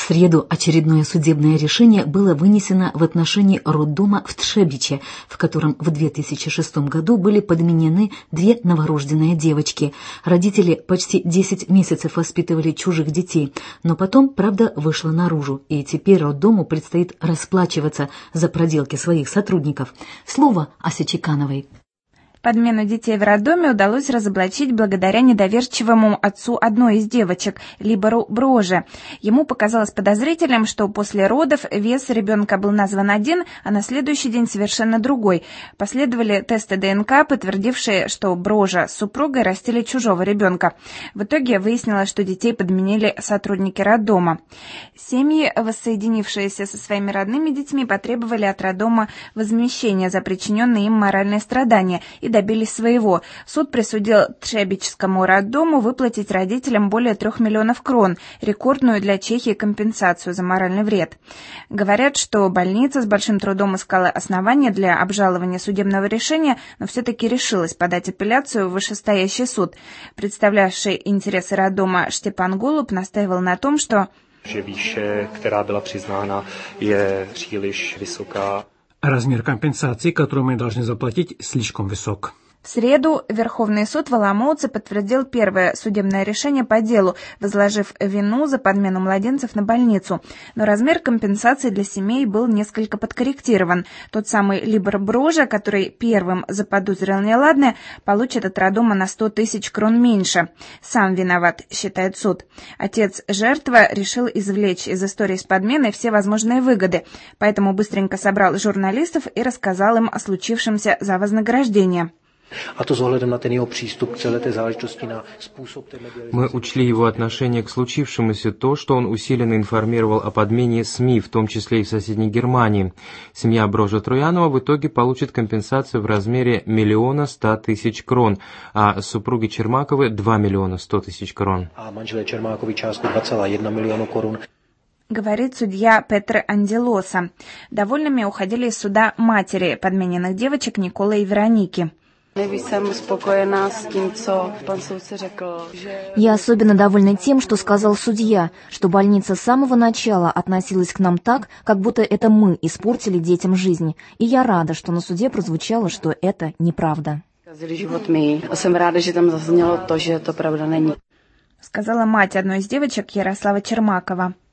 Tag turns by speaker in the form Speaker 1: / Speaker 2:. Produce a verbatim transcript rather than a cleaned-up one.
Speaker 1: среду очередное судебное решение было вынесено в отношении роддома в Тшебиче, в котором в две тысячи шестом году были подменены две новорожденные девочки. Родители почти десять месяцев воспитывали чужих детей, но потом правда вышла наружу, и теперь роддому предстоит расплачиваться за проделки своих сотрудников. Слово Асе Чекановой.
Speaker 2: Подмену детей в роддоме удалось разоблачить благодаря недоверчивому отцу одной из девочек, Либору Броже. Ему показалось подозрительным, что после родов вес ребенка был назван один, а на следующий день совершенно другой. Последовали тесты ДНК, подтвердившие, что Брожа с супругой растили чужого ребенка. В итоге выяснилось, что детей подменили сотрудники роддома. Семьи, воссоединившиеся со своими родными детьми, потребовали от роддома возмещения за причиненные им моральные страдания и добились своего. Суд присудил Тшебичскому роддому выплатить родителям более трех миллионов крон, рекордную для Чехии компенсацию за моральный вред. Говорят, что больница с большим трудом искала основания для обжалования судебного решения, но все-таки решилась подать апелляцию в вышестоящий суд. Представлявший интересы роддома Штепан Голуб настаивал на том, что
Speaker 3: že výše, která byla přiznána, je příliš vysoká.
Speaker 4: Размер компенсации, которую мы должны заплатить, слишком высок.
Speaker 2: В среду Верховный суд в Оломouце подтвердил первое судебное решение по делу, возложив вину за подмену младенцев на больницу. Но размер компенсации для семей был несколько подкорректирован. Тот самый Либор Брожа, который первым заподозрил неладное, получит от роддома на сто тысяч крон меньше. Сам виноват, считает суд. Отец жертвы решил извлечь из истории с подменой все возможные выгоды, поэтому быстренько собрал журналистов и рассказал им о случившемся за вознаграждение.
Speaker 5: A to s ohledem na ten jeho přístup k celé té záležitosti na způsob té medializace.
Speaker 6: Мы учли его отношение к случившемуся то, что он усиленно информировал о подмене СМИ, в том числе и в соседней Германии. Семья Брожа Троянова в итоге получит компенсацию в размере миллиона ста тысяч крон, а супруги Чермаковы два миллиона сто тысяч крон.
Speaker 5: A manželé Čermákovi částku dva celá jedna milionu korun.
Speaker 2: Говорит судья Петр Анделоса. Довольными уходили из суда матери подмененных девочек Николы и Вероники.
Speaker 7: Я особенно довольна тем, что сказал судья, что больница с самого начала относилась к нам так, как будто это мы испортили детям жизнь. И я рада, что на суде прозвучало, что это неправда.
Speaker 2: Сказала мать одной из девочек Ярослава Чермакова.